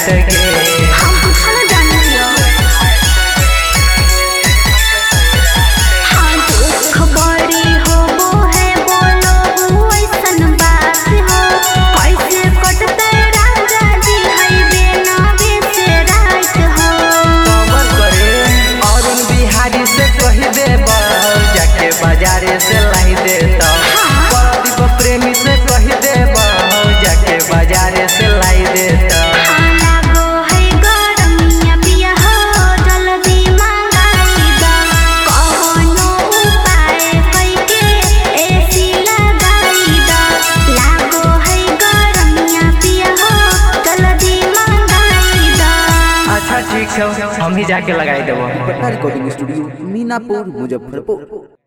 के हम कुछ जानी लो हाँ दुख बड़ी होबो है बोलो ऐसन बात हो कैसे कटते राजा जी है बेनावे से रात हो कमर करे अरुण बिहारी से कही देबा जाके बाजारे से लाई देता प्रदीप प्रेमी से कही देबा जाके बाजारे से लाई देता लागो है गरमिया पिया हो जल्दी मंगाई दा कौनो उपाय करके एसी लगाई दा लागो है गरमिया पिया हो जल्दी मंगाई दा अच्छा ठीक है हम ही जाके लगाई देबो। Patna recording studio Minapur Muzaffarpur.